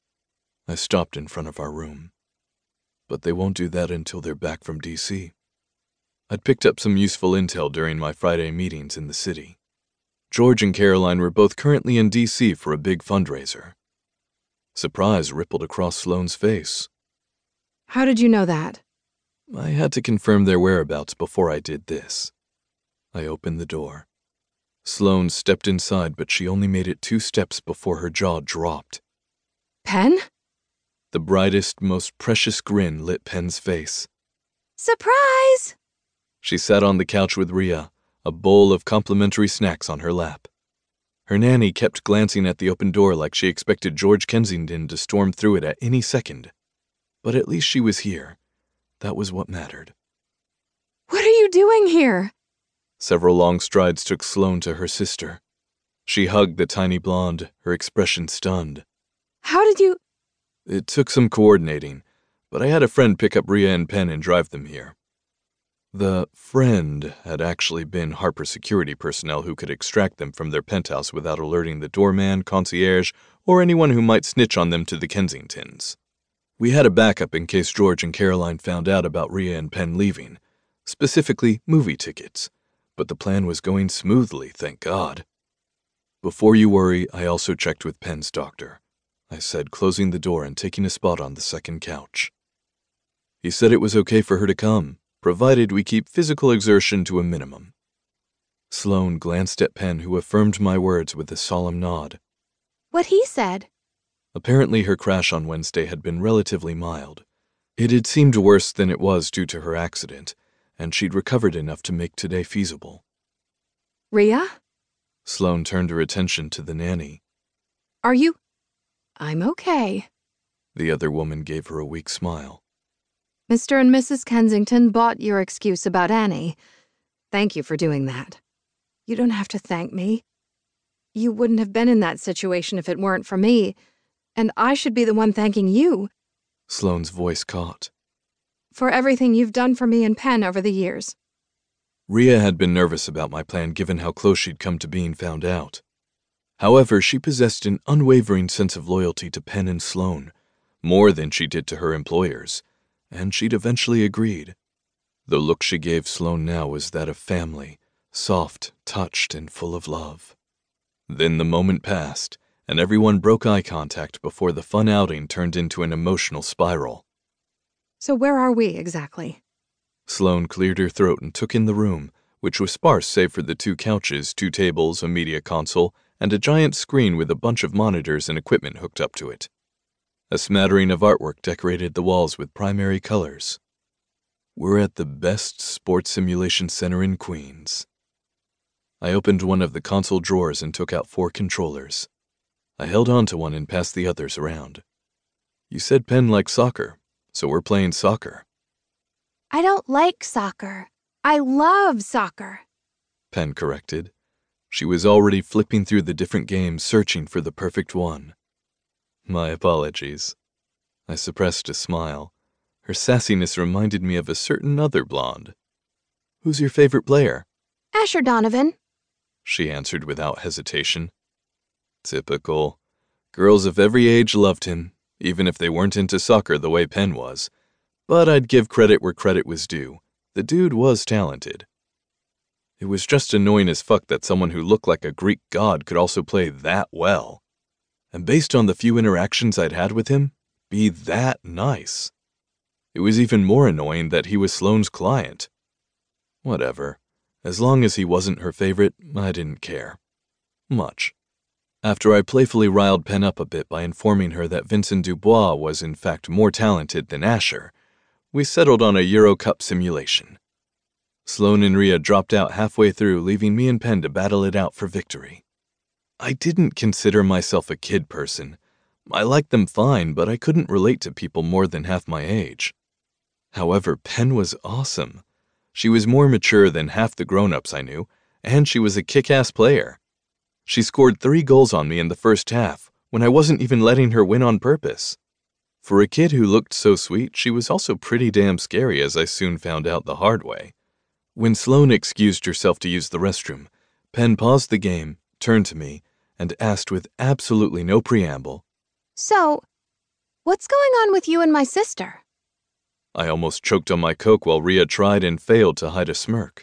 S2: I stopped in front of our room. But they won't do that until they're back from D.C. I'd picked up some useful intel during my Friday meetings in the city. George and Caroline were both currently in D.C. for a big fundraiser. Surprise rippled across Sloane's face.
S1: How did you know that?
S2: I had to confirm their whereabouts before I did this. I opened the door. Sloane stepped inside, but she only made it 2 steps before her jaw dropped.
S1: Pen?
S2: The brightest, most precious grin lit Pen's face.
S1: Surprise!
S2: She sat on the couch with Rhea, a bowl of complimentary snacks on her lap. Her nanny kept glancing at the open door like she expected George Kensington to storm through it at any second. But at least she was here. That was what mattered.
S1: What are you doing here?
S2: Several long strides took Sloane to her sister. She hugged the tiny blonde, her expression stunned.
S1: How did you...
S2: It took some coordinating, but I had a friend pick up Rhea and Pen and drive them here. The friend had actually been Harper security personnel who could extract them from their penthouse without alerting the doorman, concierge, or anyone who might snitch on them to the Kensingtons. We had a backup in case George and Caroline found out about Rhea and Pen leaving, specifically movie tickets, but the plan was going smoothly, thank God. Before you worry, I also checked with Pen's doctor, I said, closing the door and taking a spot on the second couch. He said it was okay for her to come, provided we keep physical exertion to a minimum. Sloane glanced at Pen, who affirmed my words with a solemn nod.
S1: What he said?
S2: Apparently her crash on Wednesday had been relatively mild. It had seemed worse than it was due to her accident, and she'd recovered enough to make today feasible.
S1: Rhea?
S2: Sloane turned her attention to the nanny.
S1: Are you... I'm okay.
S2: The other woman gave her a weak smile.
S1: Mr. and Mrs. Kensington bought your excuse about Annie. Thank you for doing that. You don't have to thank me. You wouldn't have been in that situation if it weren't for me, and I should be the one thanking you.
S2: Sloane's voice caught.
S1: For everything you've done for me and Pen over the years.
S2: Rhea had been nervous about my plan given how close she'd come to being found out. However, she possessed an unwavering sense of loyalty to Pen and Sloane, more than she did to her employers, and she'd eventually agreed. The look she gave Sloane now was that of family, soft, touched, and full of love. Then the moment passed, and everyone broke eye contact before the fun outing turned into an emotional spiral.
S1: So where are we exactly?
S2: Sloane cleared her throat and took in the room, which was sparse save for the 2 couches, 2 tables, a media console, and a giant screen with a bunch of monitors and equipment hooked up to it. A smattering of artwork decorated the walls with primary colors. We're at the best sports simulation center in Queens. I opened one of the console drawers and took out 4 controllers. I held on to one and passed the others around. You said Pen liked soccer, so we're playing soccer.
S1: I don't like soccer. I love soccer.
S2: Pen corrected. She was already flipping through the different games, searching for the perfect one. My apologies. I suppressed a smile. Her sassiness reminded me of a certain other blonde. Who's your favorite player?
S1: Asher Donovan.
S2: She answered without hesitation. Typical. Girls of every age loved him, even if they weren't into soccer the way Pen was. But I'd give credit where credit was due. The dude was talented. It was just annoying as fuck that someone who looked like a Greek god could also play that well. And based on the few interactions I'd had with him, be that nice. It was even more annoying that he was Sloane's client. Whatever. As long as he wasn't her favorite, I didn't care. Much. After I playfully riled Pen up a bit by informing her that Vincent Dubois was in fact more talented than Asher, we settled on a Euro Cup simulation. Sloane and Rhea dropped out halfway through, leaving me and Pen to battle it out for victory. I didn't consider myself a kid person. I liked them fine, but I couldn't relate to people more than half my age. However, Pen was awesome. She was more mature than half the grown-ups I knew, and she was a kick-ass player. She scored 3 goals on me in the first half, when I wasn't even letting her win on purpose. For a kid who looked so sweet, she was also pretty damn scary, as I soon found out the hard way. When Sloane excused herself to use the restroom, Pen paused the game, turned to me, and asked with absolutely no preamble,
S1: So, what's going on with you and my sister?
S2: I almost choked on my Coke while Rhea tried and failed to hide a smirk.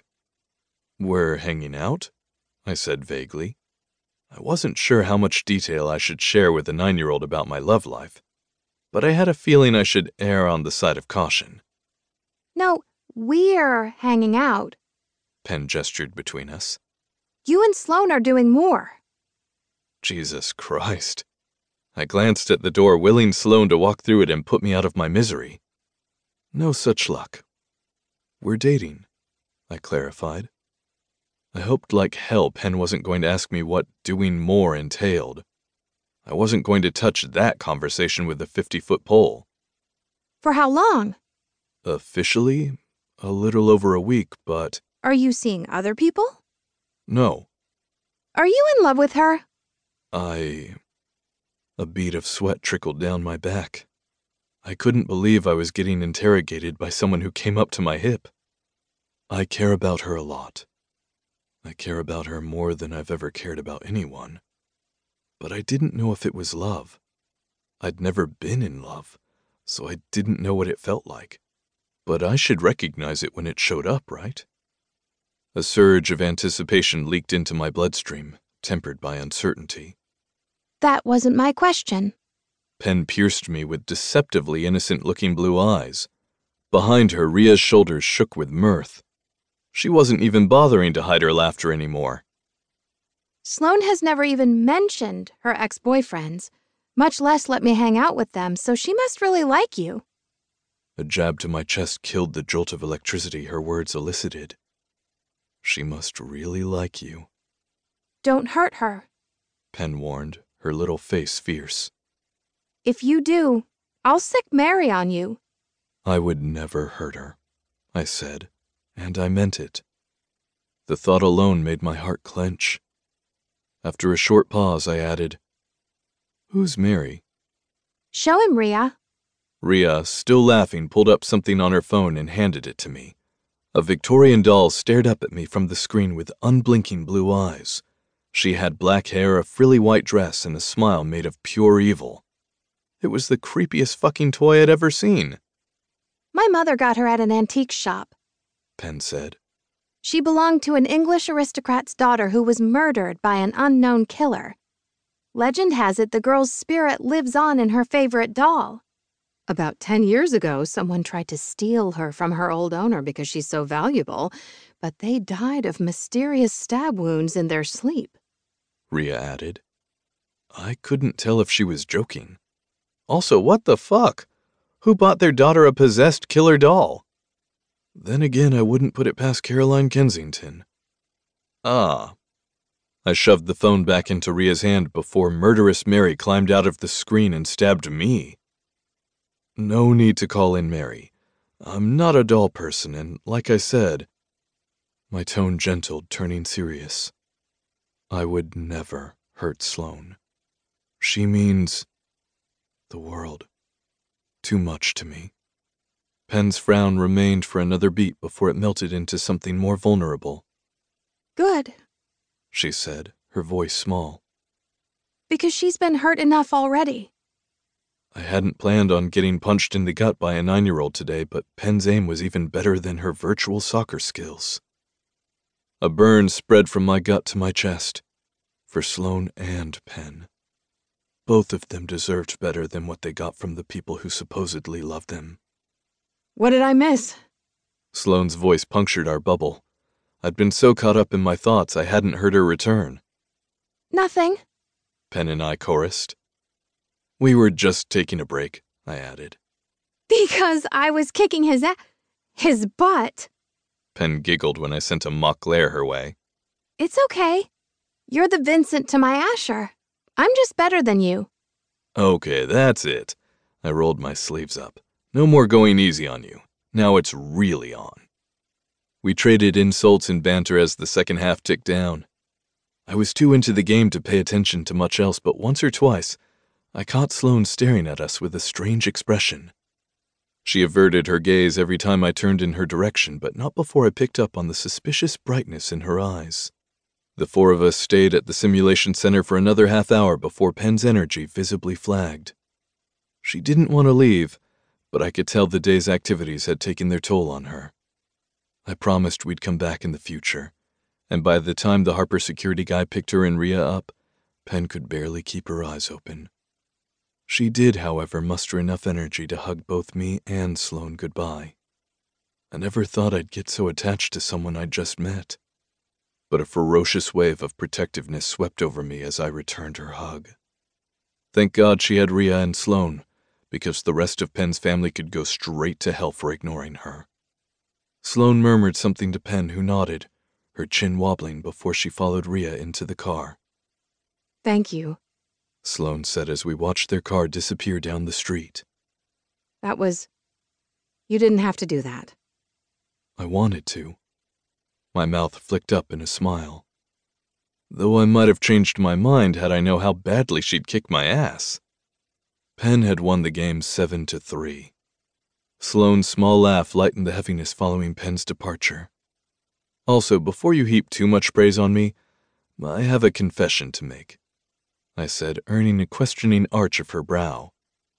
S2: We're hanging out? I said vaguely. I wasn't sure how much detail I should share with a 9-year-old about my love life. but I had a feeling I should err on the side of caution.
S1: No, we're hanging out.
S2: Penn gestured between us.
S1: You and Sloane are doing more.
S2: Jesus Christ. I glanced at the door, willing Sloane to walk through it and put me out of my misery. No such luck. We're dating, I clarified. I hoped like hell Penn wasn't going to ask me what doing more entailed. I wasn't going to touch that conversation with a 50-foot pole.
S1: For how long?
S2: Officially, a little over a week, but...
S1: Are you seeing other people?
S2: No.
S1: Are you in love with her?
S2: A bead of sweat trickled down my back. I couldn't believe I was getting interrogated by someone who came up to my hip. I care about her a lot. I care about her more than I've ever cared about anyone. But I didn't know if it was love. I'd never been in love, so I didn't know what it felt like. But I should recognize it when it showed up, right? A surge of anticipation leaked into my bloodstream, tempered by uncertainty.
S1: That wasn't my question.
S2: Penn pierced me with deceptively innocent-looking blue eyes. Behind her, Ria's shoulders shook with mirth. She wasn't even bothering to hide her laughter anymore.
S1: Sloane has never even mentioned her ex-boyfriends, much less let me hang out with them, so she must really like you.
S2: A jab to my chest killed the jolt of electricity her words elicited. She must really like you.
S1: Don't hurt her,
S2: Penn warned, her little face fierce.
S1: If you do, I'll sick Mary on you.
S2: I would never hurt her, I said, and I meant it. The thought alone made my heart clench. After a short pause, I added, Who's Mary?
S1: Show him, Ria.
S2: Ria, still laughing, pulled up something on her phone and handed it to me. A Victorian doll stared up at me from the screen with unblinking blue eyes. She had black hair, a frilly white dress, and a smile made of pure evil. It was the creepiest fucking toy I'd ever seen.
S1: My mother got her at an antique shop,
S2: Penn said.
S1: She belonged to an English aristocrat's daughter who was murdered by an unknown killer. Legend has it the girl's spirit lives on in her favorite doll. About 10 years ago, someone tried to steal her from her old owner because she's so valuable, but they died of mysterious stab wounds in their sleep.
S2: Ria added. I couldn't tell if she was joking. Also, what the fuck? Who bought their daughter a possessed killer doll? Then again, I wouldn't put it past Caroline Kensington. Ah. I shoved the phone back into Ria's hand before murderous Mary climbed out of the screen and stabbed me. No need to call in Mary. I'm not a doll person, and like I said, my tone gentled, turning serious. I would never hurt Sloane. She means the world. Too much to me. Penn's frown remained for another beat before it melted into something more vulnerable.
S1: Good,
S2: she said, her voice small.
S1: Because she's been hurt enough already.
S2: I hadn't planned on getting punched in the gut by a 9-year-old today, but Penn's aim was even better than her virtual soccer skills. A burn spread from my gut to my chest, for Sloane and Penn. Both of them deserved better than what they got from the people who supposedly loved them.
S1: What did I miss?
S2: Sloane's voice punctured our bubble. I'd been so caught up in my thoughts I hadn't heard her return.
S1: Nothing,
S2: Penn and I chorused. We were just taking a break, I added.
S1: Because I was kicking his butt.
S2: Penn giggled when I sent a mock glare her way.
S1: It's okay. You're the Vincent to my Asher. I'm just better than you.
S2: Okay, that's it. I rolled my sleeves up. No more going easy on you. Now it's really on. We traded insults and banter as the second half ticked down. I was too into the game to pay attention to much else, but once or twice, I caught Sloane staring at us with a strange expression. She averted her gaze every time I turned in her direction, but not before I picked up on the suspicious brightness in her eyes. The four of us stayed at the simulation center for another half hour before Penn's energy visibly flagged. She didn't want to leave, but I could tell the day's activities had taken their toll on her. I promised we'd come back in the future, and by the time the Harper security guy picked her and Ria up, Penn could barely keep her eyes open. She did, however, muster enough energy to hug both me and Sloane goodbye. I never thought I'd get so attached to someone I'd just met, but a ferocious wave of protectiveness swept over me as I returned her hug. Thank God she had Rhea and Sloane, because the rest of Penn's family could go straight to hell for ignoring her. Sloane murmured something to Penn, who nodded, her chin wobbling before she followed Rhea into the car.
S1: Thank you.
S2: Sloane said as we watched their car disappear down the street.
S1: You didn't have to do that.
S2: I wanted to. My mouth flicked up in a smile. Though I might have changed my mind had I known how badly she'd kick my ass. Penn had won the game 7-3. Sloane's small laugh lightened the heaviness following Penn's departure. Also, before you heap too much praise on me, I have a confession to make, I said, earning a questioning arch of her brow.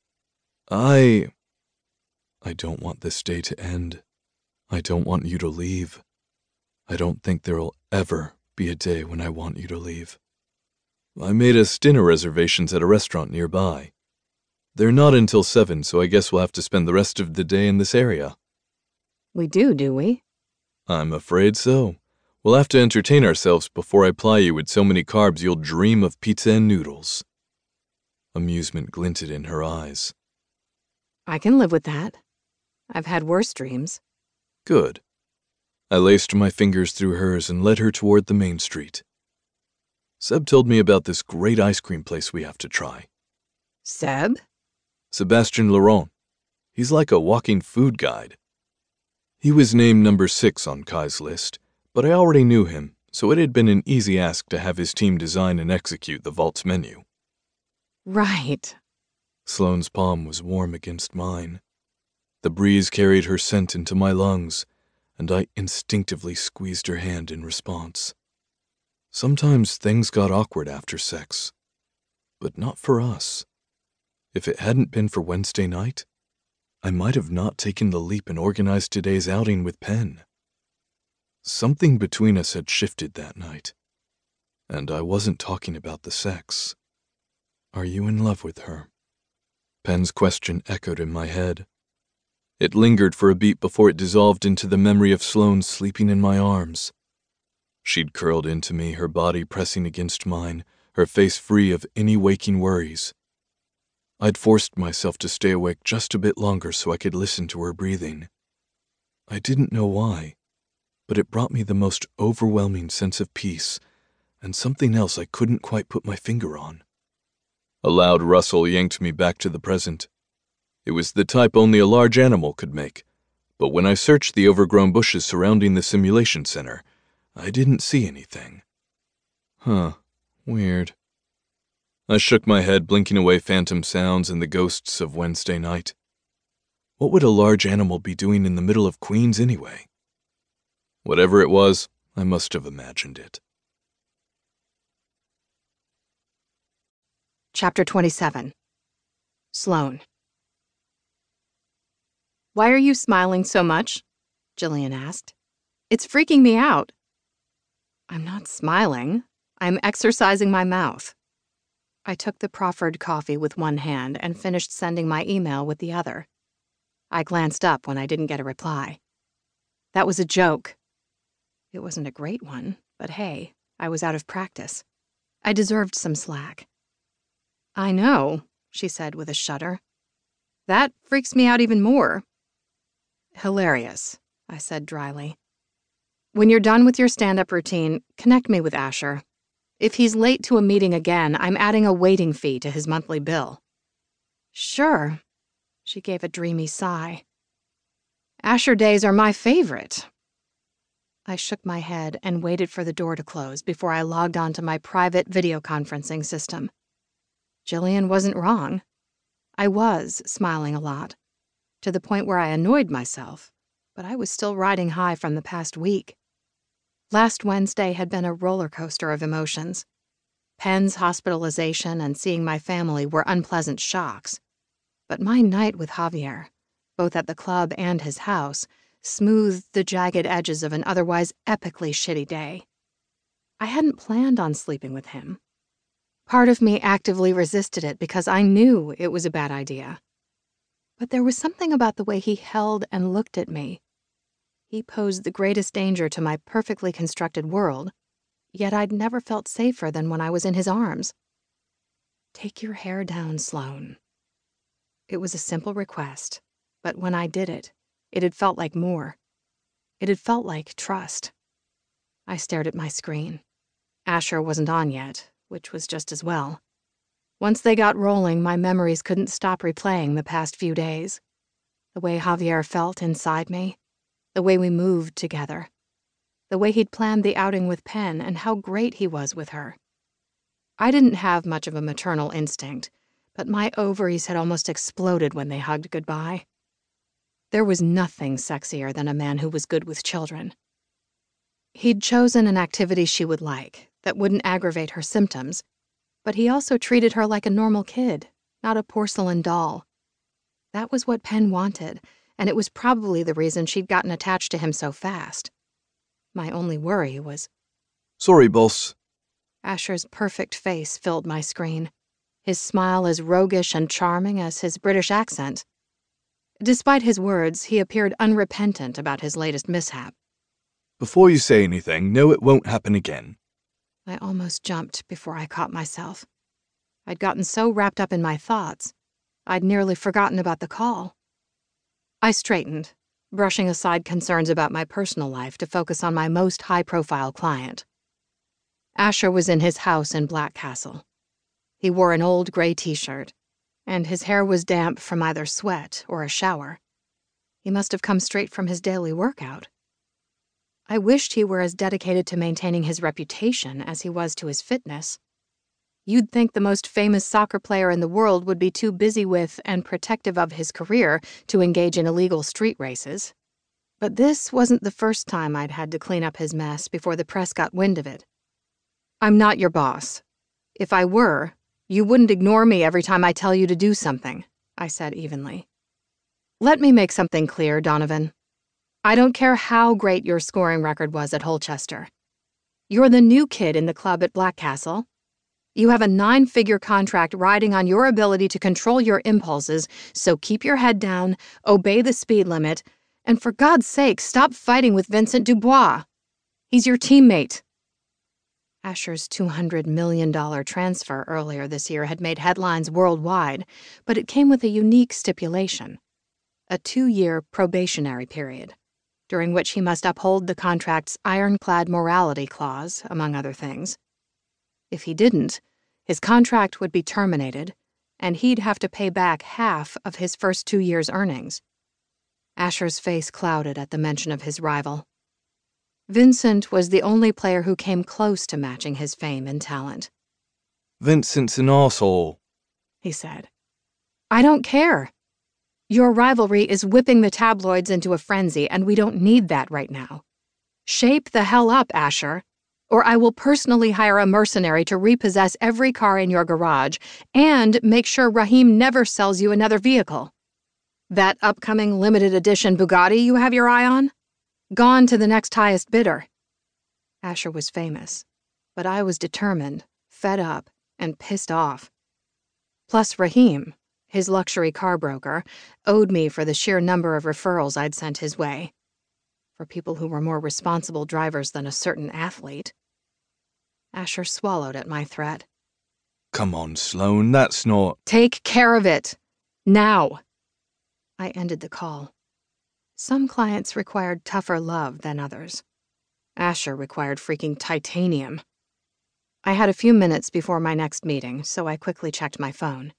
S2: I don't want this day to end. I don't want you to leave. I don't think there'll ever be a day when I want you to leave. I made us dinner reservations at a restaurant nearby. They're not until 7, so I guess we'll have to spend the rest of the day in this area.
S1: We do we?
S2: I'm afraid so. We'll have to entertain ourselves before I ply you with so many carbs you'll dream of pizza and noodles. Amusement glinted in her eyes.
S1: I can live with that. I've had worse dreams.
S2: Good. I laced my fingers through hers and led her toward the main street. Seb told me about this great ice cream place we have to try.
S1: Seb?
S2: Sebastian Laurent. He's like a walking food guide. He was named number 6 on Kai's list, but I already knew him, so it had been an easy ask to have his team design and execute the Vault's menu.
S1: Right.
S2: Sloane's palm was warm against mine. The breeze carried her scent into my lungs, and I instinctively squeezed her hand in response. Sometimes things got awkward after sex, but not for us. If it hadn't been for Wednesday night, I might have not taken the leap and organized today's outing with Penn. Something between us had shifted that night, and I wasn't talking about the sex. Are you in love with her? Penn's question echoed in my head. It lingered for a beat before it dissolved into the memory of Sloane sleeping in my arms. She'd curled into me, her body pressing against mine, her face free of any waking worries. I'd forced myself to stay awake just a bit longer so I could listen to her breathing. I didn't know why, but it brought me the most overwhelming sense of peace and something else I couldn't quite put my finger on. A loud rustle yanked me back to the present. It was the type only a large animal could make, but when I searched the overgrown bushes surrounding the simulation center, I didn't see anything. Weird. I shook my head, blinking away phantom sounds and the ghosts of Wednesday night. What would a large animal be doing in the middle of Queens anyway? Whatever it was, I must have imagined it.
S1: Chapter 27. Sloane. Why are you smiling so much? Jillian asked. It's freaking me out. I'm not smiling. I'm exercising my mouth. I took the proffered coffee with one hand and finished sending my email with the other. I glanced up when I didn't get a reply. That was a joke. It wasn't a great one, but hey, I was out of practice. I deserved some slack. I know, she said with a shudder. That freaks me out even more. Hilarious, I said dryly. When you're done with your stand-up routine, connect me with Asher. If he's late to a meeting again, I'm adding a waiting fee to his monthly bill. Sure, she gave a dreamy sigh. Asher days are my favorite. I shook my head and waited for the door to close before I logged onto my private video conferencing system. Jillian wasn't wrong. I was smiling a lot, to the point where I annoyed myself, but I was still riding high from the past week. Last Wednesday had been a roller coaster of emotions. Penn's hospitalization and seeing my family were unpleasant shocks. But my night with Javier, both at the club and his house, smoothed the jagged edges of an otherwise epically shitty day. I hadn't planned on sleeping with him. Part of me actively resisted it because I knew it was a bad idea. But there was something about the way he held and looked at me. He posed the greatest danger to my perfectly constructed world, yet I'd never felt safer than when I was in his arms. Take your hair down, Sloane. It was a simple request, but when I did it, it had felt like more. It had felt like trust. I stared at my screen. Asher wasn't on yet, which was just as well. Once they got rolling, my memories couldn't stop replaying the past few days. The way Javier felt inside me, the way we moved together, the way he'd planned the outing with Penn, and how great he was with her. I didn't have much of a maternal instinct, but my ovaries had almost exploded when they hugged goodbye. There was nothing sexier than a man who was good with children. He'd chosen an activity she would like, that wouldn't aggravate her symptoms, but he also treated her like a normal kid, not a porcelain doll. That was what Penn wanted, and it was probably the reason she'd gotten attached to him so fast. My only worry was...
S2: Sorry, boss.
S1: Asher's perfect face filled my screen, his smile as roguish and charming as his British accent. Despite his words, he appeared unrepentant about his latest mishap.
S2: Before you say anything, no, it won't happen again.
S1: I almost jumped before I caught myself. I'd gotten so wrapped up in my thoughts, I'd nearly forgotten about the call. I straightened, brushing aside concerns about my personal life to focus on my most high-profile client. Asher was in his house in Black Castle. He wore an old gray t-shirt, and his hair was damp from either sweat or a shower. He must have come straight from his daily workout. I wished he were as dedicated to maintaining his reputation as he was to his fitness. You'd think the most famous soccer player in the world would be too busy with and protective of his career to engage in illegal street races. But this wasn't the first time I'd had to clean up his mess before the press got wind of it. I'm not your boss. If I were, you wouldn't ignore me every time I tell you to do something, I said evenly. Let me make something clear, Donovan. I don't care how great your scoring record was at Holchester. You're the new kid in the club at Black Castle. You have a 9-figure contract riding on your ability to control your impulses, so keep your head down, obey the speed limit, and for God's sake, stop fighting with Vincent Dubois. He's your teammate. Asher's $200 million transfer earlier this year had made headlines worldwide, but it came with a unique stipulation: a 2-year probationary period, during which he must uphold the contract's ironclad morality clause, among other things. If he didn't, his contract would be terminated, and he'd have to pay back half of his first 2 years' earnings. Asher's face clouded at the mention of his rival. Vincent was the only player who came close to matching his fame and talent.
S2: Vincent's an arsehole,
S1: he said. I don't care. Your rivalry is whipping the tabloids into a frenzy, and we don't need that right now. Shape the hell up, Asher, or I will personally hire a mercenary to repossess every car in your garage and make sure Rahim never sells you another vehicle. That upcoming limited edition Bugatti you have your eye on? Gone to the next highest bidder. Asher was famous, but I was determined, fed up, and pissed off. Plus Rahim, his luxury car broker, owed me for the sheer number of referrals I'd sent his way. For people who were more responsible drivers than a certain athlete. Asher swallowed at my threat.
S2: Come on, Sloane, that's not...
S1: Take care of it. Now. I ended the call. Some clients required tougher love than others. Asher required freaking titanium. I had a few minutes before my next meeting, so I quickly checked my phone.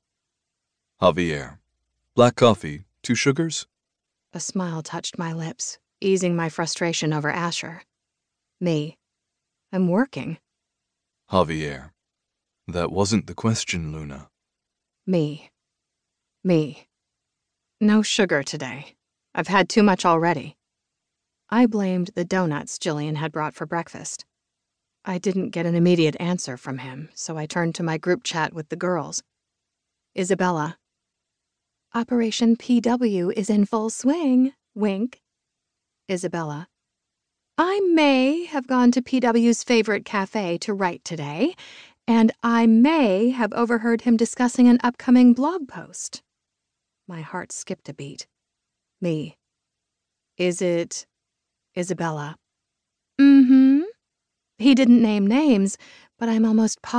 S2: Javier. Black coffee, 2 sugars?
S1: A smile touched my lips, easing my frustration over Asher. Me. I'm working.
S2: Javier. That wasn't the question, Luna.
S1: Me. No sugar today. I've had too much already. I blamed the donuts Jillian had brought for breakfast. I didn't get an immediate answer from him, so I turned to my group chat with the girls. Isabella. Operation PW is in full swing. Wink. Isabella. I may have gone to PW's favorite cafe to write today, And I may have overheard him discussing an upcoming blog post. My heart skipped a beat. Me. Is it Isabella? Mm-hmm. He didn't name names, but I'm almost positive